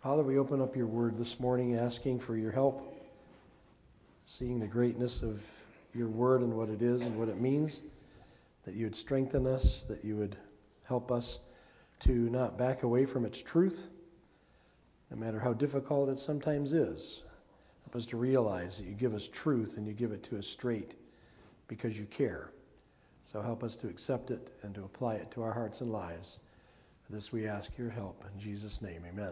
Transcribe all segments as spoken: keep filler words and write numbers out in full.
Father, we open up your word this morning asking for your help, seeing the greatness of your word and what it is and what it means, that you would strengthen us, that you would help us to not back away from its truth, no matter how difficult it sometimes is. Help us to realize that you give us truth and you give it to us straight because you care. So help us to accept it and to apply it to our hearts and lives. For this we ask your help. In Jesus' name, amen.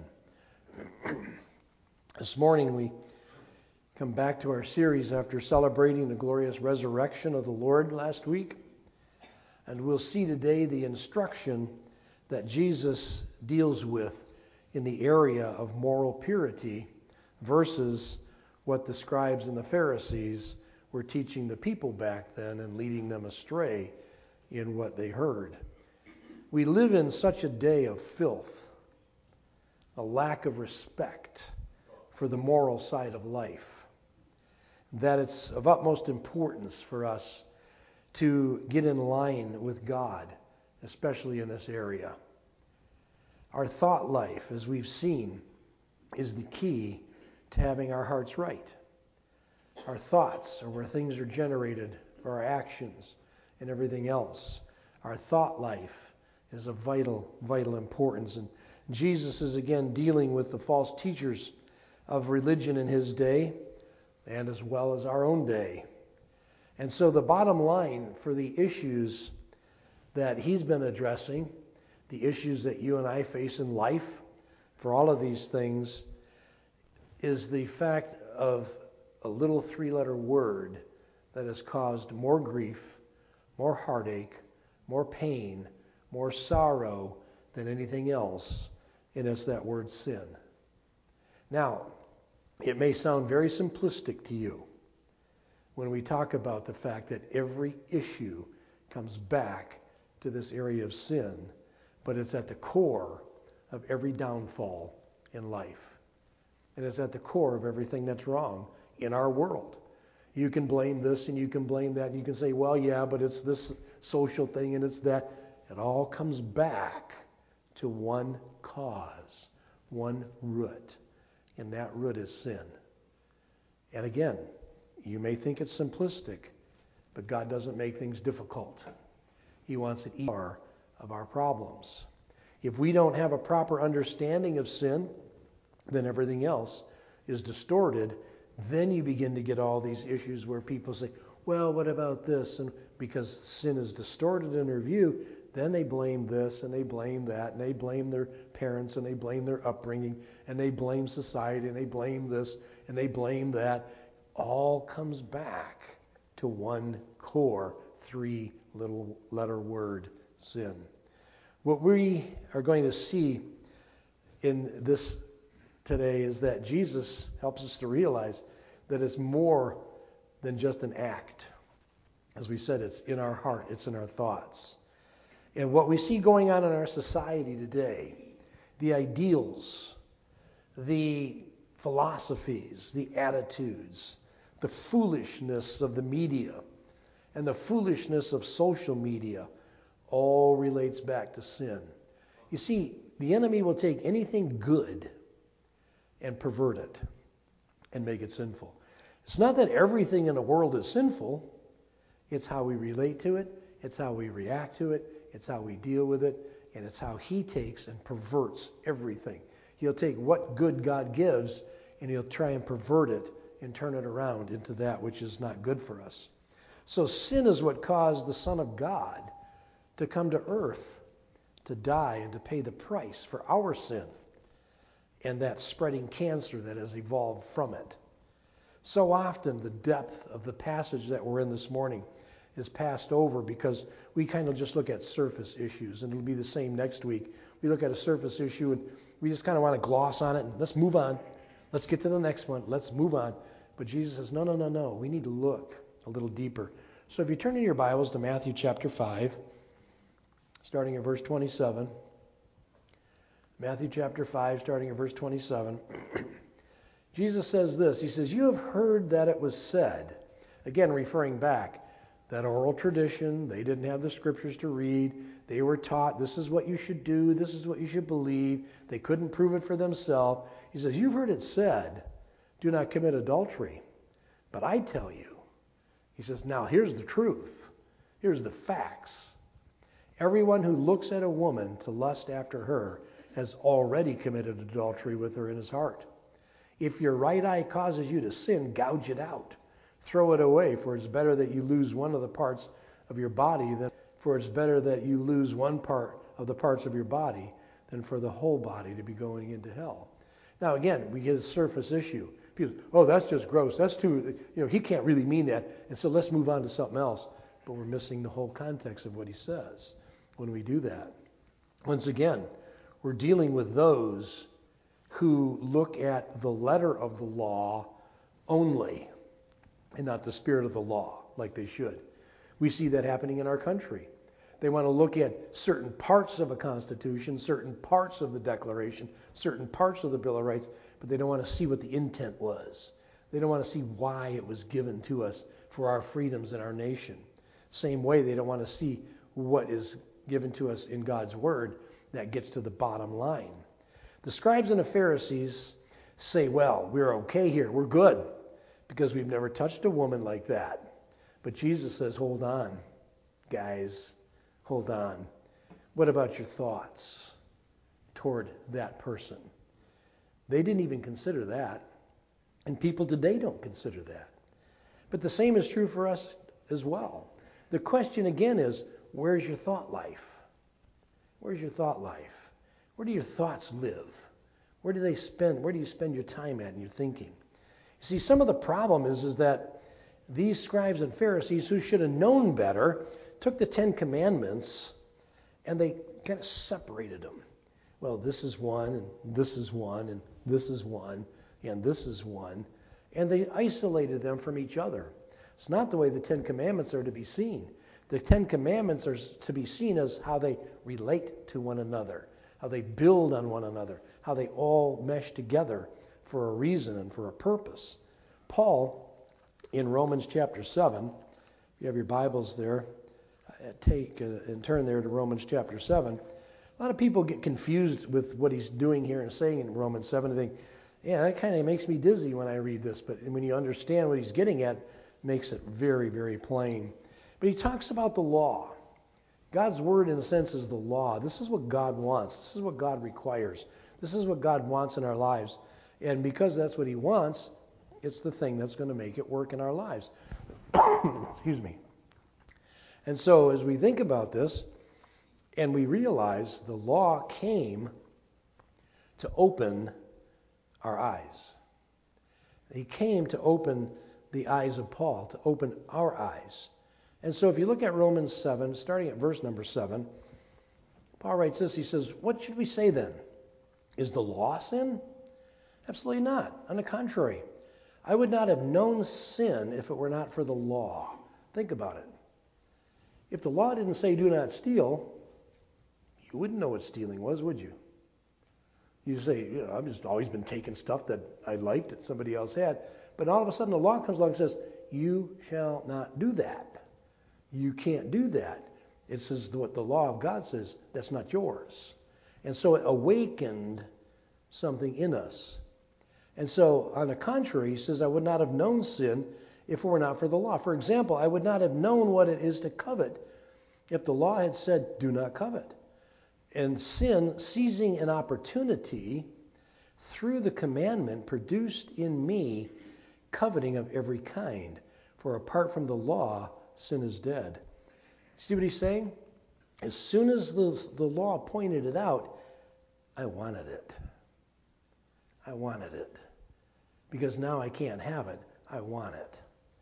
This morning we come back to our series after celebrating the glorious resurrection of the Lord last week. And we'll see today the instruction that Jesus deals with in the area of moral purity versus what the scribes and the Pharisees were teaching the people back then and leading them astray in what they heard. We live in such a day of filth, a lack of respect for the moral side of life, that it's of utmost importance for us to get in line with God, especially in this area. Our thought life, as we've seen, is the key to having our hearts right. Our thoughts are where things are generated for our actions and everything else. Our thought life is of vital, vital importance. And Jesus is again dealing with the false teachers of religion in his day and as well as our own day. And so the bottom line for the issues that he's been addressing, the issues that you and I face in life, for all of these things, is the fact of a little three-letter word that has caused more grief, more heartache, more pain, more sorrow than anything else, and it's that word sin. Now, it may sound very simplistic to you when we talk about the fact that every issue comes back to this area of sin, but it's at the core of every downfall in life. And it's at the core of everything that's wrong in our world. You can blame this and you can blame that. And you can say, well, yeah, but it's this social thing and it's that. It all comes back to one cause, one root. And that root is sin. And again, you may think it's simplistic, but God doesn't make things difficult. He wants it easy of our problems. If we don't have a proper understanding of sin, then everything else is distorted. Then you begin to get all these issues where people say, well, what about this? And because sin is distorted in their view, then they blame this and they blame that and they blame their parents and they blame their upbringing and they blame society and they blame this and they blame that. All comes back to one core, three little letter word, sin. What we are going to see in this today is that Jesus helps us to realize that it's more than just an act. As we said, it's in our heart, it's in our thoughts. And what we see going on in our society today, the ideals, the philosophies, the attitudes, the foolishness of the media, and the foolishness of social media all relates back to sin. You see, the enemy will take anything good and pervert it and make it sinful. It's not that everything in the world is sinful. It's how we relate to it. It's how we react to it. It's how we deal with it. And it's how he takes and perverts everything. He'll take what good God gives and he'll try and pervert it and turn it around into that which is not good for us. So sin is what caused the Son of God to come to earth, to die and to pay the price for our sin and that spreading cancer that has evolved from it. So often the depth of the passage that we're in this morning is passed over because we kind of just look at surface issues, and it'll be the same next week. We look at a surface issue and we just kind of want to gloss on it and let's move on. Let's get to the next one. Let's move on. But Jesus says, no, no, no, no. We need to look a little deeper. So if you turn in your Bibles to Matthew chapter five, starting at verse twenty-seven. Matthew chapter five, starting at verse twenty-seven. Jesus says this. He says, you have heard that it was said, again referring back That oral tradition, they didn't have the scriptures to read. They were taught this is what you should do, this is what you should believe. They couldn't prove it for themselves. He says, you've heard it said, do not commit adultery. But I tell you, he says, now here's the truth. Here's the facts. Everyone who looks at a woman to lust after her has already committed adultery with her in his heart. If your right eye causes you to sin, gouge it out. Throw it away, for it's better that you lose one of the parts of your body than for it's better that you lose one part of the parts of your body than for the whole body to be going into hell. Now again, we get a surface issue. People, oh, that's just gross. That's too, you know, he can't really mean that. And so let's move on to something else. But we're missing the whole context of what he says when we do that. Once again, we're dealing with those who look at the letter of the law only and not the spirit of the law like they should. We see that happening in our country. They want to look at certain parts of a constitution, certain parts of the Declaration, certain parts of the Bill of Rights, but they don't want to see what the intent was. They don't want to see why it was given to us for our freedoms in our nation. Same way they don't want to see what is given to us in God's Word that gets to the bottom line. The scribes and the Pharisees say, well, we're okay here, we're good, because we've never touched a woman like that. But Jesus says, hold on, guys, hold on. What about your thoughts toward that person? They didn't even consider that. And people today don't consider that. But the same is true for us as well. The question again is, where's your thought life? Where's your thought life? Where do your thoughts live? Where do they spend? Where do you spend your time at in your thinking? You see, some of the problem is, is that these scribes and Pharisees who should have known better took the Ten Commandments and they kind of separated them. Well, this is one, and this is one, and this is one, and this is one. And they isolated them from each other. It's not the way the Ten Commandments are to be seen. The Ten Commandments are to be seen as how they relate to one another, how they build on one another, how they all mesh together for a reason and for a purpose. Paul, in Romans chapter seven, if you have your Bibles there, take uh, and turn there to Romans chapter seven. A lot of people get confused with what he's doing here and saying in Romans seven. They think, yeah, that kind of makes me dizzy when I read this. But when you understand what he's getting at, it makes it very, very plain. But he talks about the law. God's word, in a sense, is the law. This is what God wants. This is what God requires. This is what God wants in our lives. And because that's what he wants, it's the thing that's going to make it work in our lives. Excuse me. And so as we think about this, and we realize the law came to open our eyes. He came to open the eyes of Paul, to open our eyes. And so if you look at Romans seven, starting at verse number seven, Paul writes this, he says, what should we say then? Is the law sin? Absolutely not. On the contrary, I would not have known sin if it were not for the law. Think about it. If the law didn't say do not steal, you wouldn't know what stealing was, would you? You say, you know, I've just always been taking stuff that I liked that somebody else had. But all of a sudden the law comes along and says, you shall not do that. You can't do that. It says what the law of God says, that's not yours. And so it awakened something in us. And so, on the contrary, he says, I would not have known sin if it were not for the law. For example, I would not have known what it is to covet if the law had said, do not covet. And sin, seizing an opportunity through the commandment, produced in me coveting of every kind. For apart from the law, sin is dead. See what he's saying? As soon as the, the law pointed it out, I wanted it. I wanted it. Because now I can't have it. I want it.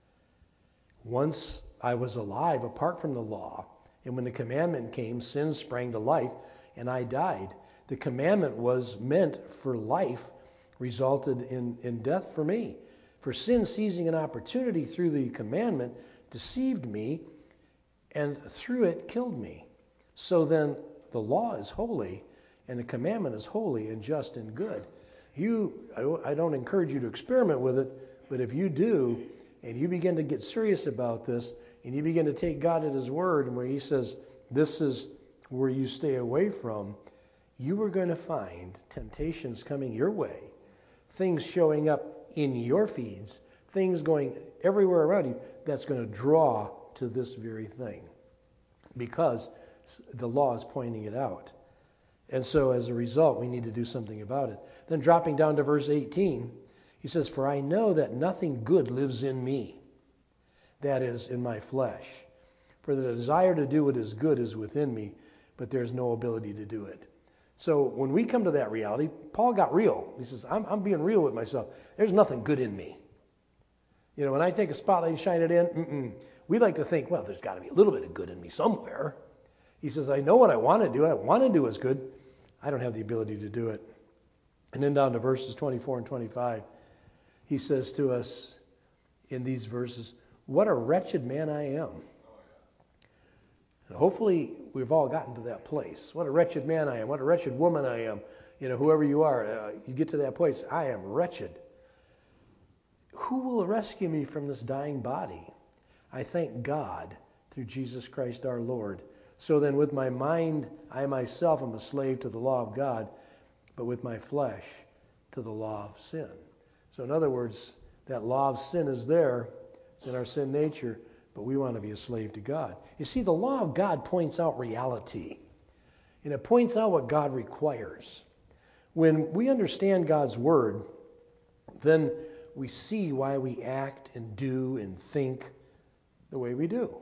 Once I was alive apart from the law, and when the commandment came, sin sprang to life, and I died. The commandment was meant for life, resulted in, in death for me. For sin, seizing an opportunity through the commandment, deceived me, and through it killed me. So then the law is holy, and the commandment is holy and just and good. You, I don't encourage you to experiment with it, but if you do, and you begin to get serious about this, and you begin to take God at his word, and where he says, this is where you stay away from, you are going to find temptations coming your way, things showing up in your feeds, things going everywhere around you that's going to draw to this very thing, because the law is pointing it out. And so as a result, we need to do something about it. Then dropping down to verse eighteen, he says, for I know that nothing good lives in me, that is, in my flesh. For the desire to do what is good is within me, but there's no ability to do it. So when we come to that reality, Paul got real. He says, I'm, I'm being real with myself. There's nothing good in me. You know, when I take a spotlight and shine it in, mm-mm, we like to think, well, there's got to be a little bit of good in me somewhere. He says, I know what I want to do. I want to do what's good. I don't have the ability to do it. And then down to verses twenty-four and twenty-five, he says to us in these verses, what a wretched man I am. And hopefully we've all gotten to that place. What a wretched man I am. What a wretched woman I am. You know, whoever you are, uh, you get to that place. I am wretched. Who will rescue me from this dying body? I thank God through Jesus Christ our Lord. So then with my mind, I myself am a slave to the law of God, but with my flesh to the law of sin. So in other words, that law of sin is there. It's in our sin nature, but we want to be a slave to God. You see, the law of God points out reality, and it points out what God requires. When we understand God's word, then we see why we act and do and think the way we do.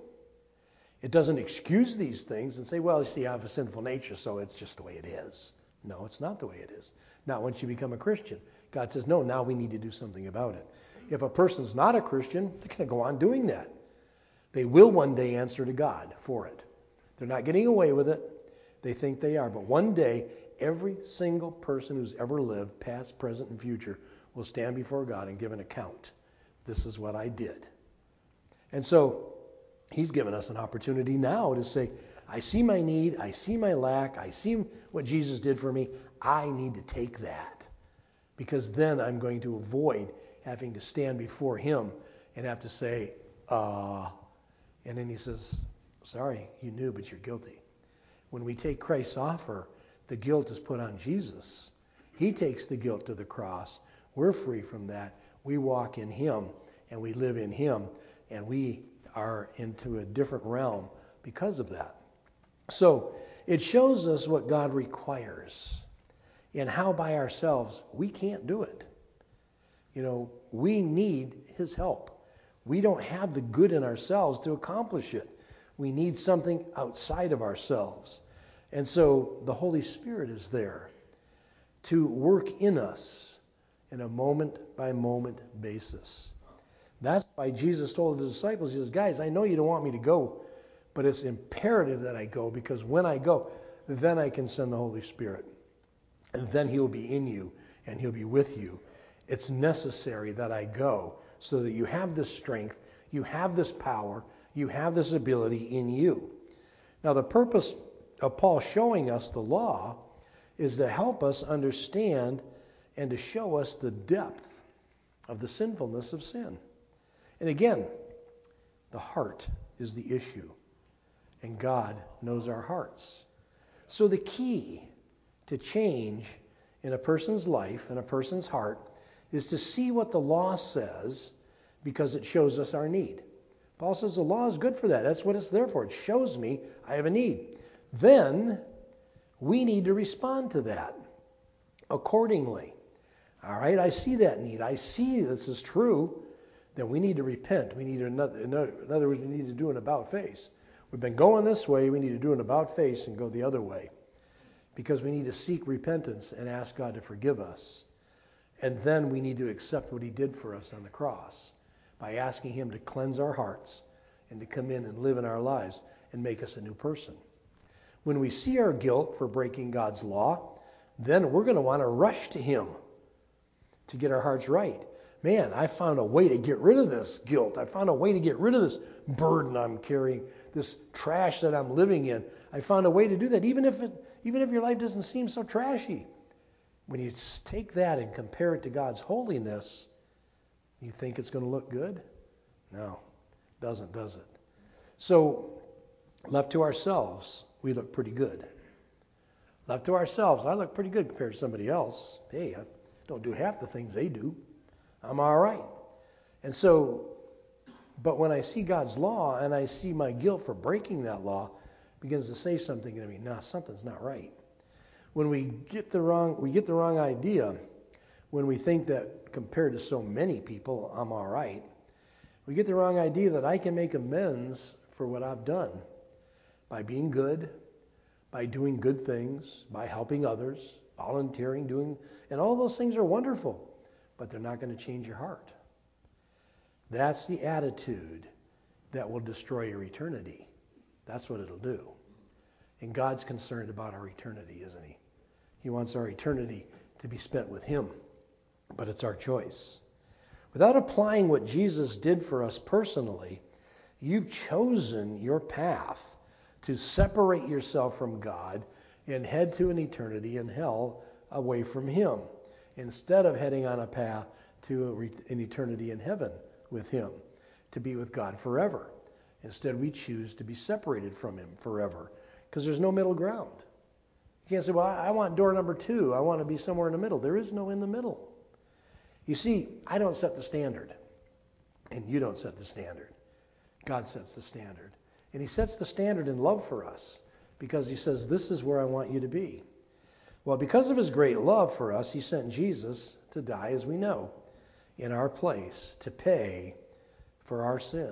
It doesn't excuse these things and say, well, you see, I have a sinful nature, so it's just the way it is. No, it's not the way it is. Not once you become a Christian. God says, no, now we need to do something about it. If a person's not a Christian, they're going to go on doing that. They will one day answer to God for it. They're not getting away with it. They think they are. But one day, every single person who's ever lived, past, present, and future, will stand before God and give an account. This is what I did. And so he's given us an opportunity now to say, I see my need, I see my lack, I see what Jesus did for me. I need to take that, because then I'm going to avoid having to stand before him and have to say, uh, and then he says, sorry, you knew, but you're guilty. When we take Christ's offer, the guilt is put on Jesus. He takes the guilt to the cross. We're free from that. We walk in him and we live in him, and we are into a different realm because of that. So it shows us what God requires and how by ourselves we can't do it. You know, we need his help. We don't have the good in ourselves to accomplish it. We need something outside of ourselves. And so the Holy Spirit is there to work in us in a moment-by-moment basis. That's why Jesus told his disciples, he says, guys, I know you don't want me to go, but it's imperative that I go, because when I go, then I can send the Holy Spirit. And then he'll be in you, and he'll be with you. It's necessary that I go so that you have this strength, you have this power, you have this ability in you. Now, the purpose of Paul showing us the law is to help us understand and to show us the depth of the sinfulness of sin. And again, the heart is the issue, and God knows our hearts. So the key to change in a person's life, in a person's heart, is to see what the law says, because it shows us our need. Paul says the law is good for that. That's what it's there for. It shows me I have a need. Then we need to respond to that accordingly. All right, I see that need. I see this is true. Then we need to repent. We need another, in other words, we need to do an about face. We've been going this way. We need to do an about face and go the other way, because we need to seek repentance and ask God to forgive us. And then we need to accept what he did for us on the cross by asking him to cleanse our hearts and to come in and live in our lives and make us a new person. When we see our guilt for breaking God's law, then we're going to want to rush to him to get our hearts right. Man, I found a way to get rid of this guilt. I found a way to get rid of this burden I'm carrying, this trash that I'm living in. I found a way to do that, even if it, even if your life doesn't seem so trashy. When you take that and compare it to God's holiness, you think it's going to look good? No, it doesn't, does it? So, left to ourselves, we look pretty good. Left to ourselves, I look pretty good compared to somebody else. Hey, I don't do half the things they do. I'm all right. And so, but when I see God's law and I see my guilt for breaking that law, it begins to say something to me. Nah, something's not right. When we get the wrong, we get the wrong idea. When we think that compared to so many people, I'm all right. We get the wrong idea that I can make amends for what I've done by being good, by doing good things, by helping others, volunteering, doing, and all those things are wonderful, but they're not going to change your heart. That's the attitude that will destroy your eternity. That's what it'll do. And God's concerned about our eternity, isn't he? He wants our eternity to be spent with him, but it's our choice. Without applying what Jesus did for us personally, you've chosen your path to separate yourself from God and head to an eternity in hell away from him, instead of heading on a path to an eternity in heaven with him, to be with God forever. Instead, we choose to be separated from him forever, because there's no middle ground. You can't say, well, I want door number two. I want to be somewhere in the middle. There is no in the middle. You see, I don't set the standard, and you don't set the standard. God sets the standard. And he sets the standard in love for us, because he says, this is where I want you to be. Well, because of his great love for us, he sent Jesus to die, as we know, in our place, to pay for our sin,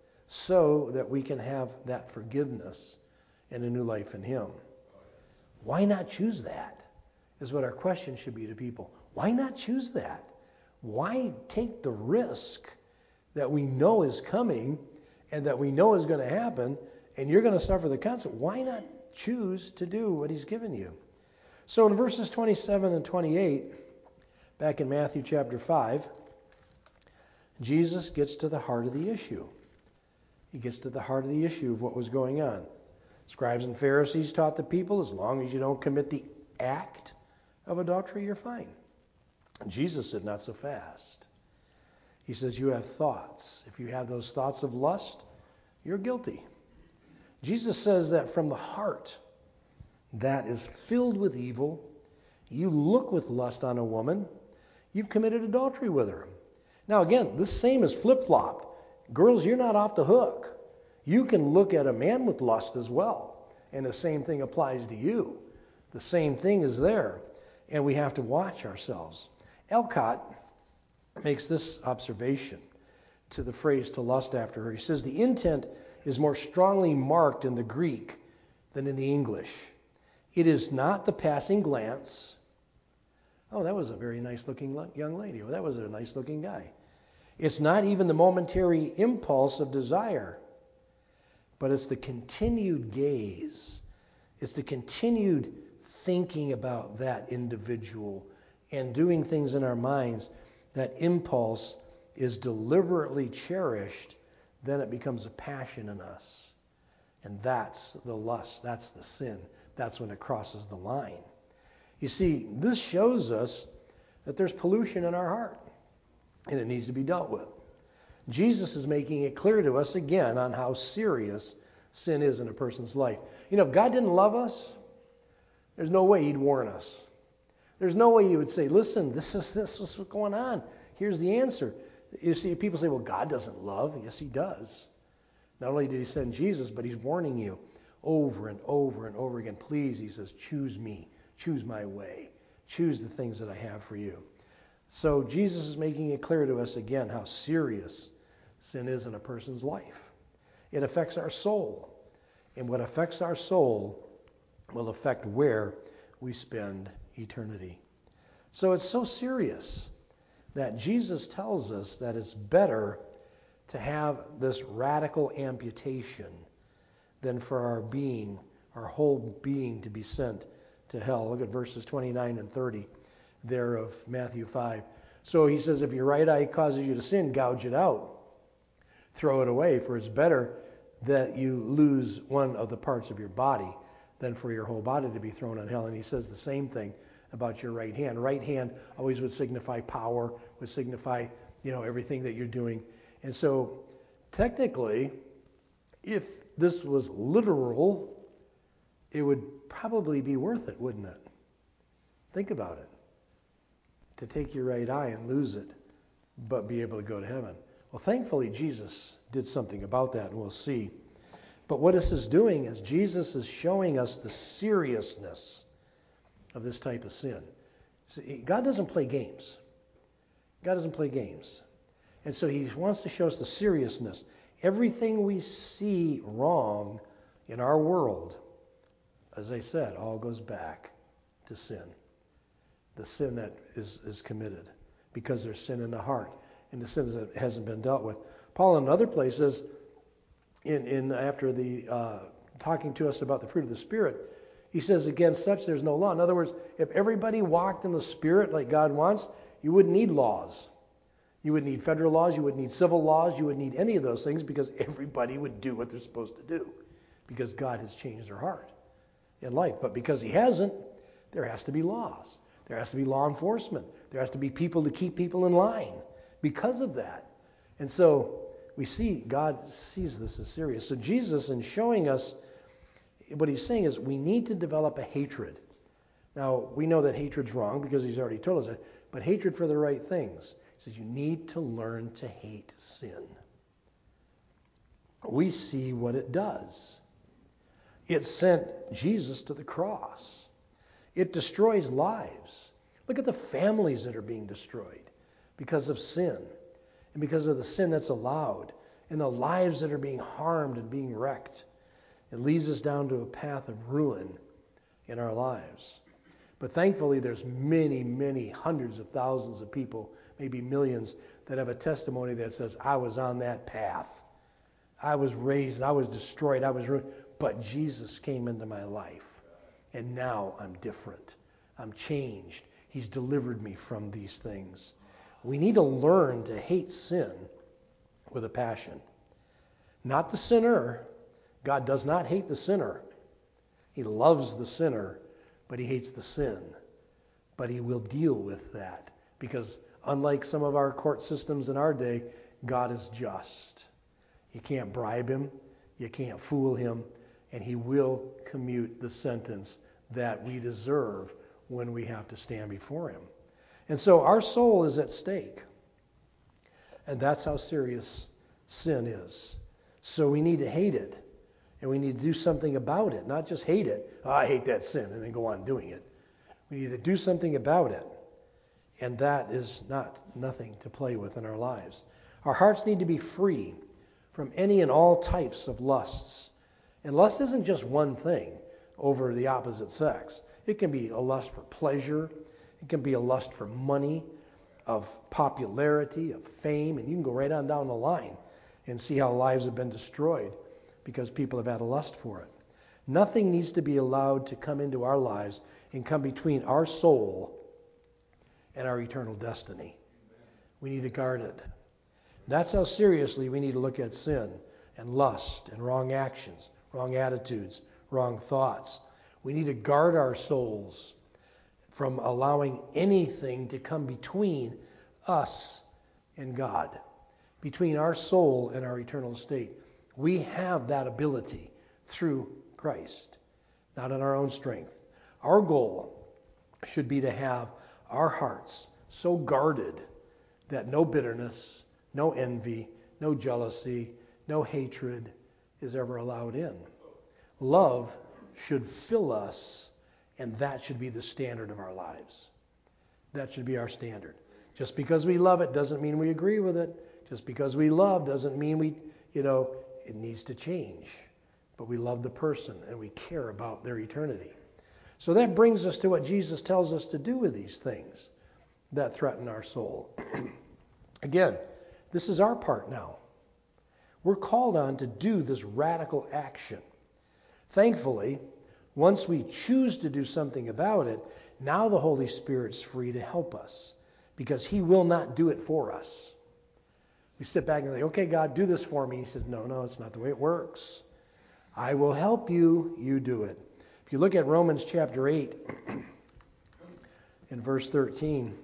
so that we can have that forgiveness and a new life in him. Why not choose that? Is what our question should be to people. Why not choose that? Why take the risk that we know is coming and that we know is going to happen, and you're going to suffer the consequence? Why not choose to do what he's given you? So in verses twenty-seven and twenty-eight, back in Matthew chapter five, Jesus gets to the heart of the issue. He gets to the heart of the issue of what was going on. Scribes and Pharisees taught the people, as long as you don't commit the act of adultery, you're fine. And Jesus said, not so fast. He says, you have thoughts. If you have those thoughts of lust, you're guilty. Jesus says that from the heart that is filled with evil, you look with lust on a woman, you've committed adultery with her. Now again, this same is flip-flopped. Girls, you're not off the hook. You can look at a man with lust as well, and the same thing applies to you. The same thing is there, and we have to watch ourselves. Elcott makes this observation to the phrase to lust after her. He says the intent is more strongly marked in the Greek than in the English. It is not the passing glance. Oh, that was a very nice-looking young lady. Oh, that was a nice-looking guy. It's not even the momentary impulse of desire, but it's the continued gaze. It's the continued thinking about that individual and doing things in our minds. That impulse is deliberately cherished, then it becomes a passion in us. And that's the lust, that's the sin. That's when it crosses the line. You see, this shows us that there's pollution in our heart, and it needs to be dealt with. Jesus is making it clear to us again on how serious sin is in a person's life. You know, if God didn't love us, there's no way he'd warn us. There's no way he would say, listen, this is this is what's going on. Here's the answer. You see, people say, well, God doesn't love. Yes, he does. Not only did he send Jesus, but he's warning you over and over and over again. Please, he says, choose me. Choose my way. Choose the things that I have for you. So Jesus is making it clear to us again how serious sin is in a person's life. It affects our soul. And what affects our soul will affect where we spend eternity. So it's so serious that Jesus tells us that it's better to have this radical amputation than for our being, our whole being, to be sent to hell. Look at verses twenty-nine and thirty there of Matthew five. So he says, if your right eye causes you to sin, gouge it out. Throw it away, for it's better that you lose one of the parts of your body than for your whole body to be thrown in hell. And he says the same thing about your right hand. Right hand always would signify power, would signify, you know, everything that you're doing. And so technically, if this was literal, it would probably be worth it, wouldn't it? Think about it. To take your right eye and lose it, but be able to go to heaven. Well, thankfully, Jesus did something about that, and we'll see. But what this is doing is Jesus is showing us the seriousness of this type of sin. See, God doesn't play games. God doesn't play games. And so he wants to show us the seriousness. Everything we see wrong in our world, as I said, all goes back to sin. The sin that is, is committed because there's sin in the heart and the sin that hasn't been dealt with. Paul in another place says, in, in after the uh, talking to us about the fruit of the Spirit, he says, against such there's no law. In other words, if everybody walked in the Spirit like God wants, you wouldn't need laws. You wouldn't need federal laws, you wouldn't need civil laws, you wouldn't need any of those things because everybody would do what they're supposed to do because God has changed their heart in life. But because he hasn't, there has to be laws. There has to be law enforcement. There has to be people to keep people in line because of that. And so we see God sees this as serious. So Jesus, in showing us, what he's saying is we need to develop a hatred. Now, we know that hatred's wrong because he's already told us that, but hatred for the right things. He says you need to learn to hate sin. We see what it does. It sent Jesus to the cross. It destroys lives. Look at the families that are being destroyed because of sin and because of the sin that's allowed and the lives that are being harmed and being wrecked. It leads us down to a path of ruin in our lives. But thankfully, there's many, many hundreds of thousands of people, maybe millions, that have a testimony that says, I was on that path. I was raised, I was destroyed, I was ruined, but Jesus came into my life. And now I'm different. I'm changed. He's delivered me from these things. We need to learn to hate sin with a passion. Not the sinner. God does not hate the sinner. He loves the sinner, but he hates the sin. But he will deal with that because unlike some of our court systems in our day, God is just. You can't bribe him. You can't fool him. And he will commute the sentence that we deserve when we have to stand before him. And so our soul is at stake. And that's how serious sin is. So we need to hate it. And we need to do something about it. Not just hate it. Oh, I hate that sin and then go on doing it. We need to do something about it. And that is not nothing to play with in our lives. Our hearts need to be free from any and all types of lusts. And lust isn't just one thing over the opposite sex. It can be a lust for pleasure. It can be a lust for money, of popularity, of fame. And you can go right on down the line and see how lives have been destroyed because people have had a lust for it. Nothing needs to be allowed to come into our lives and come between our soul and our eternal destiny. We need to guard it. That's how seriously we need to look at sin and lust and wrong actions, wrong attitudes, wrong thoughts. We need to guard our souls from allowing anything to come between us and God, between our soul and our eternal state. We have that ability through Christ, not in our own strength. Our goal should be to have our hearts so guarded that no bitterness, no envy, no jealousy, no hatred is ever allowed in. Love should fill us, and that should be the standard of our lives. That should be our standard. Just because we love it doesn't mean we agree with it. Just because we love doesn't mean we, you know, it needs to change. But we love the person and we care about their eternity. So that brings us to what Jesus tells us to do with these things that threaten our soul. Again, this is our part now. We're called on to do this radical action. Thankfully, once we choose to do something about it, now the Holy Spirit's free to help us because he will not do it for us. We sit back and think, okay, God, do this for me. He says, no, no, it's not the way it works. I will help you. You do it. If you look at Romans chapter eight in verse thirteen,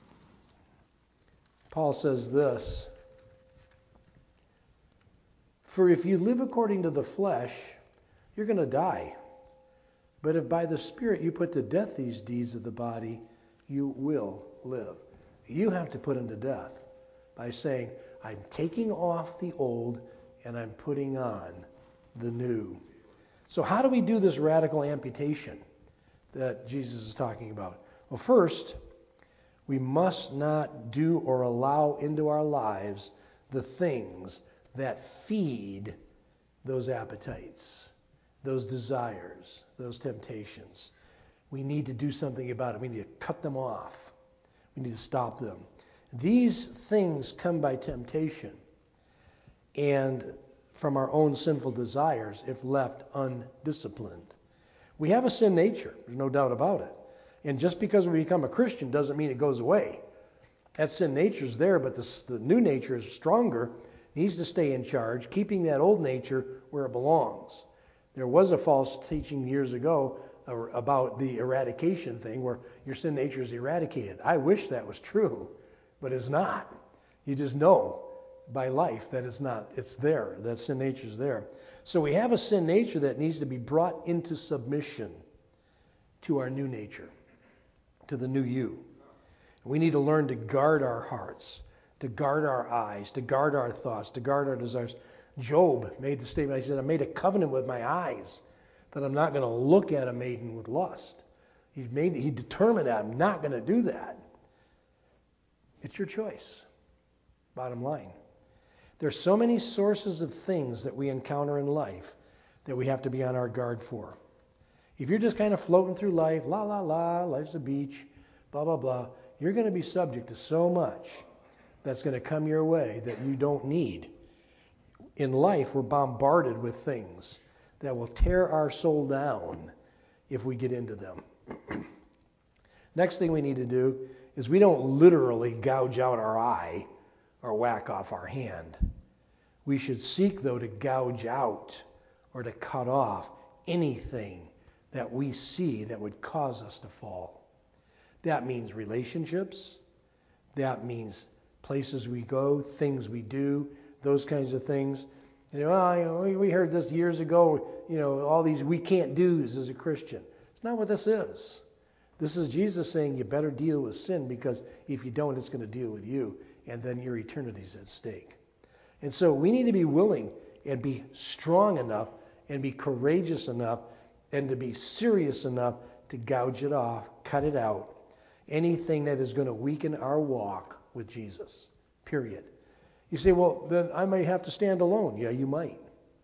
Paul says this, For if you live according to the flesh, you're going to die. But if by the Spirit you put to death these deeds of the body, you will live. You have to put them to death by saying, I'm taking off the old and I'm putting on the new. So how do we do this radical amputation that Jesus is talking about? Well, first, we must not do or allow into our lives the things that feed those appetites, those desires, those temptations. We need to do something about it. We need to cut them off. We need to stop them. These things come by temptation and from our own sinful desires if left undisciplined. We have a sin nature. There's no doubt about it. And just because we become a Christian doesn't mean it goes away. That sin nature is there, but the, the new nature is stronger, needs to stay in charge, keeping that old nature where it belongs. There was a false teaching years ago about the eradication thing where your sin nature is eradicated. I wish that was true, but it's not. You just know by life that it's not. It's there. That sin nature is there. So we have a sin nature that needs to be brought into submission to our new nature, to the new you. We need to learn to guard our hearts, to guard our eyes, to guard our thoughts, to guard our desires. Job made the statement, he said, I made a covenant with my eyes that I'm not going to look at a maiden with lust. He made, he determined that I'm not going to do that. It's your choice, bottom line. There's so many sources of things that we encounter in life that we have to be on our guard for. If you're just kind of floating through life, la, la, la, life's a beach, blah, blah, blah, you're going to be subject to so much that's going to come your way that you don't need. In life, we're bombarded with things that will tear our soul down if we get into them. Next thing we need to do is we don't literally gouge out our eye or whack off our hand. We should seek, though, to gouge out or to cut off anything that we see that would cause us to fall. That means relationships. That means places we go, things we do, those kinds of things. You know, well, you know, we heard this years ago, you know, all these we can't do's as a Christian. It's not what this is. This is Jesus saying you better deal with sin because if you don't, it's going to deal with you, and then your eternity's at stake. And so we need to be willing and be strong enough and be courageous enough and to be serious enough to gouge it off, cut it out, anything that is going to weaken our walk with Jesus, period. You say, well, then I may have to stand alone. Yeah, you might.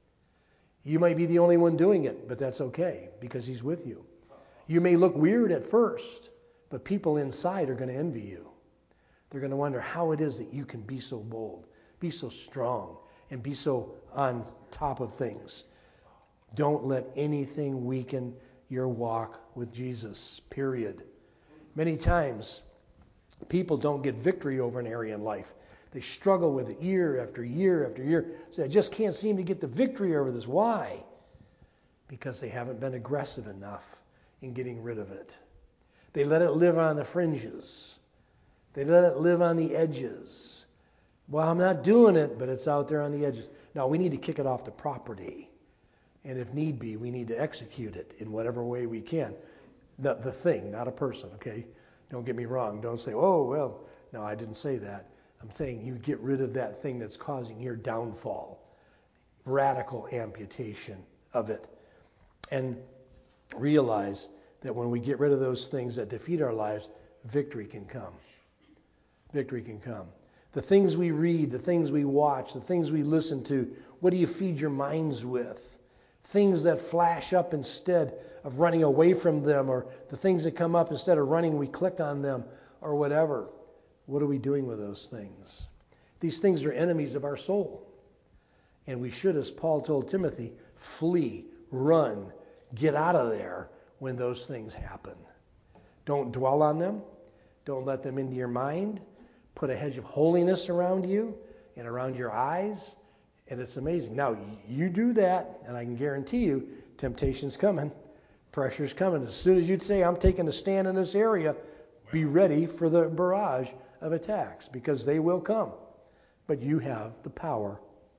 You might be the only one doing it, but that's okay because he's with you. You may look weird at first, but people inside are going to envy you. They're going to wonder how it is that you can be so bold, be so strong, and be so on top of things. Don't let anything weaken your walk with Jesus, period. Many times, people don't get victory over an area in life. They struggle with it year after year after year. Say, I just can't seem to get the victory over this. Why? Because they haven't been aggressive enough in getting rid of it. They let it live on the fringes. They let it live on the edges. Well, I'm not doing it, but it's out there on the edges. No, we need to kick it off the property. And if need be, we need to execute it in whatever way we can. The, the thing, not a person, okay? Don't get me wrong. Don't say, oh, well, no, I didn't say that. I'm saying you get rid of that thing that's causing your downfall. Radical amputation of it. And realize that when we get rid of those things that defeat our lives, victory can come. Victory can come. The things we read, the things we watch, the things we listen to, what do you feed your minds with? Things that flash up instead of running away from them, or the things that come up instead of running, we click on them, or whatever. What are we doing with those things? These things are enemies of our soul. And we should, as Paul told Timothy, flee, run, get out of there when those things happen. Don't dwell on them. Don't let them into your mind. Put a hedge of holiness around you and around your eyes. And it's amazing. Now, you do that, and I can guarantee you, temptation's coming. Pressure's coming. As soon as you say, I'm taking a stand in this area, be ready for the barrage of attacks, because they will come. But you have the power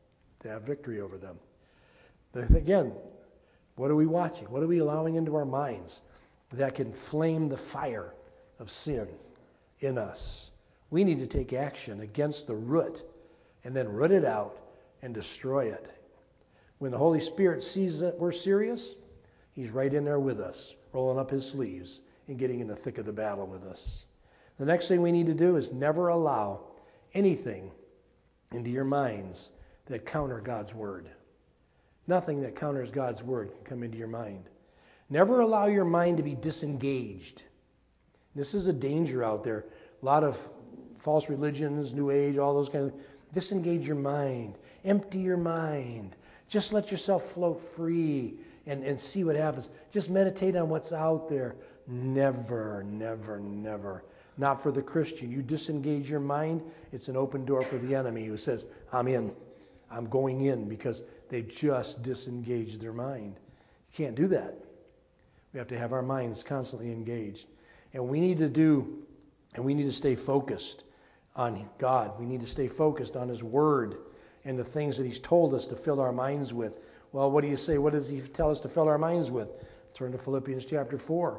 to have victory over them. Again, what are we watching? What are we allowing into our minds that can flame the fire of sin in us? We need to take action against the root and then root it out and destroy it. When the Holy Spirit sees that we're serious, he's right in there with us, rolling up his sleeves and getting in the thick of the battle with us. The next thing we need to do is never allow anything into your minds that counter God's word. Nothing that counters God's word can come into your mind. Never allow your mind to be disengaged. This is a danger out there. A lot of false religions, New Age, all those kind of... Disengage your mind. Empty your mind. Just let yourself float free and, and see what happens. Just meditate on what's out there. Never, never, never. Not for the Christian. You disengage your mind, it's an open door for the enemy who says, I'm in. I'm going in, because they've just disengaged their mind. You can't do that. We have to have our minds constantly engaged. And we need to do, and we need to stay focused on God. We need to stay focused on his word and the things that he's told us to fill our minds with. Well, what do you say? What does he tell us to fill our minds with? Turn to Philippians chapter four,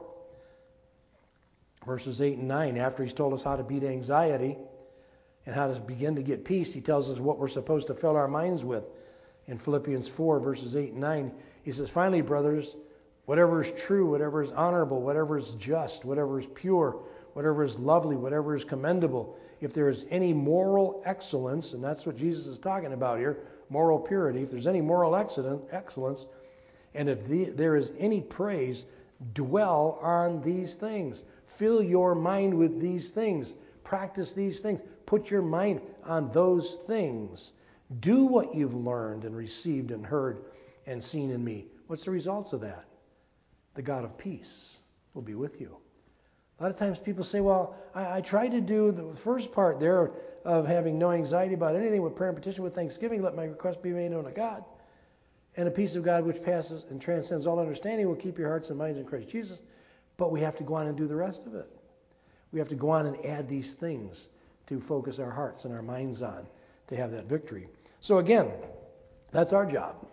verses eight and nine. After he's told us how to beat anxiety and how to begin to get peace, he tells us what we're supposed to fill our minds with. In Philippians four, verses eight and nine, he says, finally, brothers, whatever is true, whatever is honorable, whatever is just, whatever is pure, whatever is lovely, whatever is commendable, if there is any moral excellence, and that's what Jesus is talking about here, moral purity, if there's any moral excellence, and if the, there is any praise, dwell on these things. Fill your mind with these things. Practice these things. Put your mind on those things. Do what you've learned and received and heard and seen in me. What's the results of that? The God of peace will be with you. A lot of times people say, well, I, I tried to do the first part there of having no anxiety about anything with prayer and petition with thanksgiving. Let my request be made known to God. And the peace of God which passes and transcends all understanding will keep your hearts and minds in Christ Jesus. But we have to go on and do the rest of it. We have to go on and add these things to focus our hearts and our minds on to have that victory. So again, that's our job.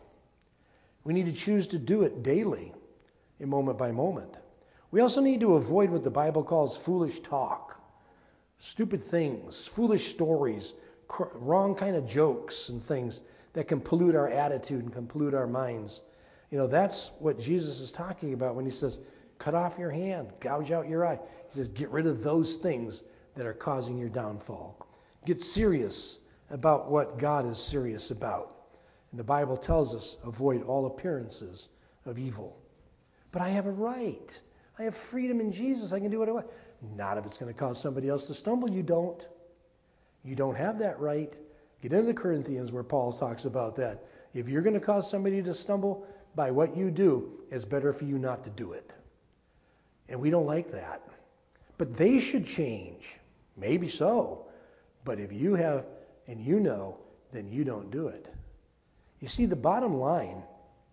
We need to choose to do it daily, and moment by moment. We also need to avoid what the Bible calls foolish talk, stupid things, foolish stories, cr- wrong kind of jokes and things that can pollute our attitude and can pollute our minds. You know, that's what Jesus is talking about when he says, cut off your hand, gouge out your eye. He says, get rid of those things that are causing your downfall. Get serious about what God is serious about. And the Bible tells us, avoid all appearances of evil. But I have a right. I have freedom in Jesus. I can do what I want. Not if it's going to cause somebody else to stumble. You don't. You don't have that right. Get into Corinthians where Paul talks about that. If you're going to cause somebody to stumble by what you do, it's better for you not to do it. And we don't like that. But they should change. Maybe so. But if you have and you know, then you don't do it. You see, the bottom line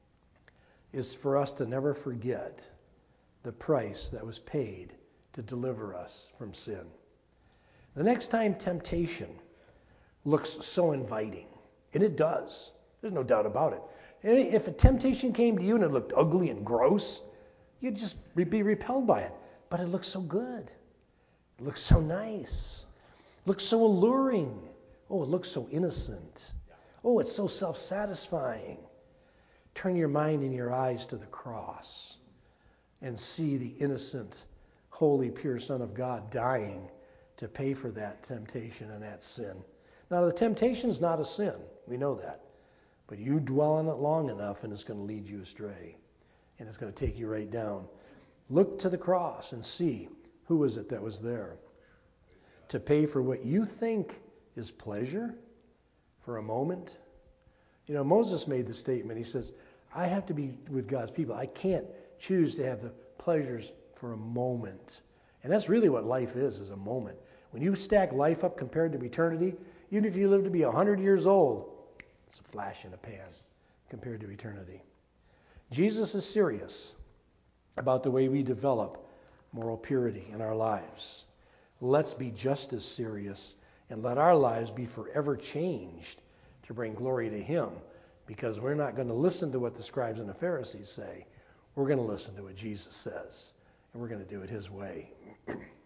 is for us to never forget the price that was paid to deliver us from sin. The next time temptation looks so inviting, and it does, there's no doubt about it. If a temptation came to you and it looked ugly and gross, you'd just be repelled by it. But it looks so good. It looks so nice. It looks so alluring. Oh, it looks so innocent. Oh, it's so self-satisfying. Turn your mind and your eyes to the cross and see the innocent, holy, pure Son of God dying to pay for that temptation and that sin. Now, the temptation is not a sin. We know that. But you dwell on it long enough and it's going to lead you astray. And it's going to take you right down. Look to the cross and see who is it that was there to pay for what you think is pleasure for a moment. You know, Moses made the statement. He says, I have to be with God's people. I can't choose to have the pleasures for a moment. And that's really what life is, is a moment. When you stack life up compared to eternity, even if you live to be one hundred years old, it's a flash in a pan compared to eternity. Jesus is serious about the way we develop moral purity in our lives. Let's be just as serious and let our lives be forever changed to bring glory to Him because we're not going to listen to what the scribes and the Pharisees say. We're going to listen to what Jesus says, and we're going to do it his way.